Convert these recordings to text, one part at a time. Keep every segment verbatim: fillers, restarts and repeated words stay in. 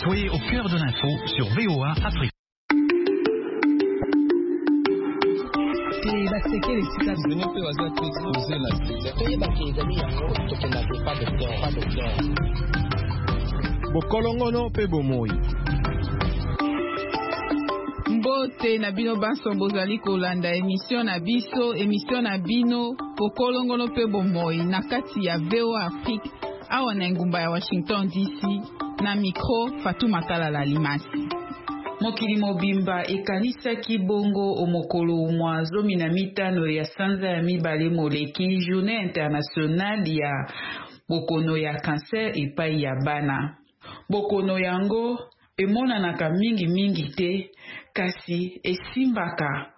Soyez au cœur de l'info sur V O A Afrique. Bokolongono pe bomoi. Mbote na bino baso bozali kolanda émission na biso émission na bino Bokolongono pe bomoi na kati ya V O A Afrique awa na ngumba ya Washington D C na micro Fatou Makala Limasi. Mokili mobimba ekanisaki bongo omokolo mwa zomi na mitano ya sanza ya mibale moleki journée internationale ya bokono ya cancer epai ya bana. Bokono yango emonanaka mingi mingi te kasi esimbaka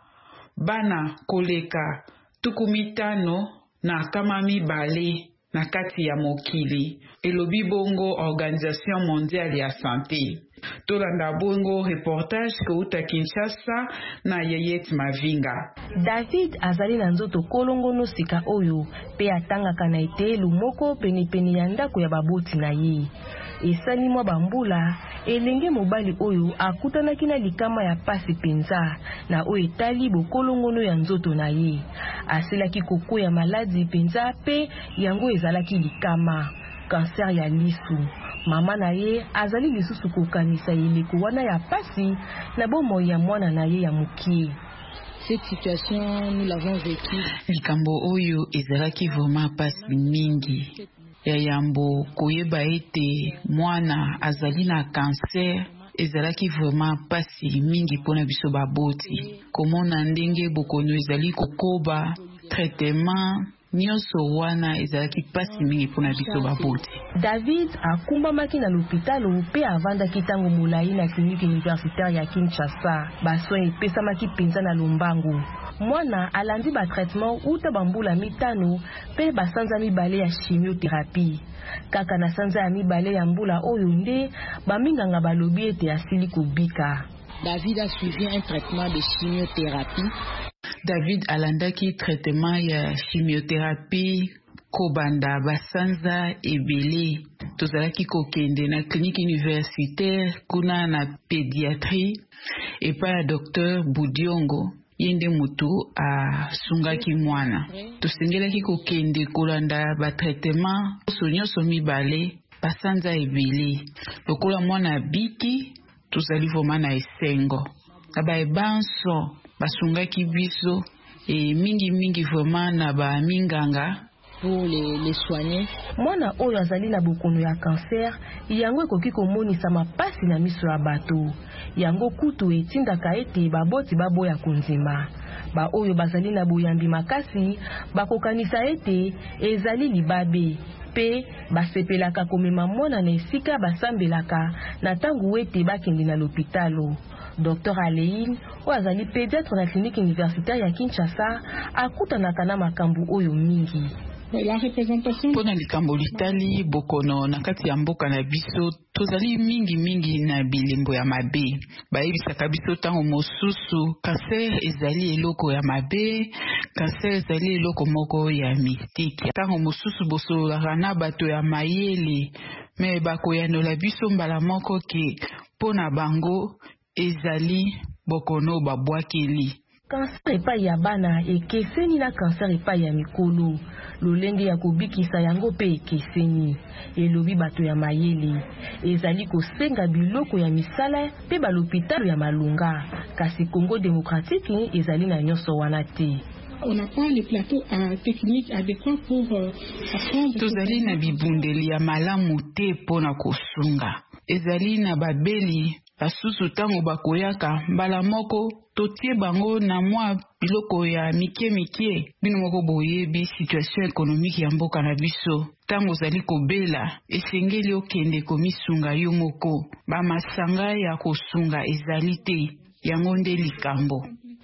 bana koleka tuku mitano na kama mibale na kati ya mokili. Elobi bongo Organisation Mondiale ya Santé. Tolanda bongo reportage kouta Kinshasa na Yeyet Mavinga. David azali na nzoto kolongono sika oyo pe atangaka na etelu moko penipeni ya ndako ya baboti na ye. Esani mwa bambula elenge mobali oyo akutanaki na likama ya pasi penza na oyo etali bokolongono ya nzoto na ye. Aselaki koko ya maladi penza pe yango ezalaki likama cancer ya lisu. Mama na ye azali lisusu kokanisa eleko wana ya pasi na bomo ya mwana na ye ya mukie. Cette situation nous l'avons vécue. Likambo oyo ezalaki vraiment pasi mingi. Ya yambo koyeba ete mwana azali na cancer ezalaki vraiment pasi mingi pona biso baboti. Komona ndenge bokono ezali kokoba traitement nyonso wana ezalaki pasi mingi pona biso baboti. David akumbamaki na l'hôpital pe avandaki tango molai na clinique universitaire ya Kinshasa. Basoin epesamaki penza na lombangu. Mwana alandi ba traitement uta bambula mitano pe basanza mibale ya chimiothérapie. Kaka na sanza ya mibale ya mbula oyo nde baminganga balobi ete asili kubika. David a suivi un traitement de chimiothérapie. David alandaki traitement ya chimiothérapie kobanda basanza ebele. Tozalaki kokende na clinique universitaire kuna na pédiatrie epa ya docteur Budiongo yende mutu a sungaki mwana. Tosengelaki kokende kolanda ba traitement nyonso mibale basanza ebele. Lokola mwana biki tozali voma na esengo. Aba ebanso basungaki biso e mingi mingi vraiment na ba minganga pour les, les soigner. Mwana oyo azali na bokono ya cancer yango ekoki komonisa mapasi na miso ya bato. Yango kutu etindaka ete baboti baboya konzima. Ba oyo bazali na boyambi makasi bakokanisa ete ezali libabe pe basepelaka komema mwana na esika basambelaka na tangu ete bakende na l'hôpitalo. Docteur Aleine oazali pédiatre na clinique universitaire ya Kinshasa akutanaka na makambo oyo mingi. La représentation pona likambo litali bokono na kati ya mboka na biso tozali mingi mingi na bilembo ya mabe. Bayebisaka biso tango mosusu cancer ezali eloko ya mabe, cancer ezali eloko moko ya mystike. Tango mosusu bosololaka na bato ya mayele me bakoyanola biso mbala moko ke pona bango ezali bokono babwakeli. Cancer epai ya bana ekeseni na cancer epai ya mikolo. Lolenge ya kobikisa yango pe ekeseni. Elobi bato ya mayele. Ezali kosenga biloko ya misala pe ba l'hôpital ya Malunga. Kasi Congo démocratique ezali na nyonso wana te. On n'a pas les plateaux euh, techniques adéquats pour euh, apprendre. Tozali na bibundeli ya malamu te pona kosunga. Ezali na babeli basusu tango bakoyaka mbala moko totie bango na mwa biloko ya mike mike. Bino moko boyebi situation économique ya mboka na biso. Tango zali kobela esengeli okende komisunga yo moko. Ba masanga ya kosunga ezali te yango nde likambo.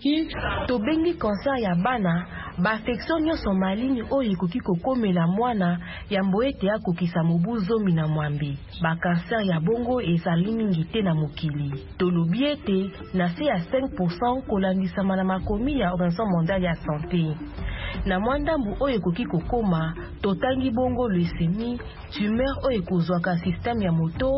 Tobengi cancer ya bana ba affection nyonso malini oyo ekoki kokomela mwana yambo ete akokisa mobu zomi na mwambe. Ba cancer ya bongo ezali mingi te na mokili. Tolobi ete na se ya cinq pour cent kolandisama na makomi ya Organisation Mondiale ya Santé. Na mwandambu oyo ekoki kokoma totangi bongo leucémie, tumeur oyo ekozwaka système ya moto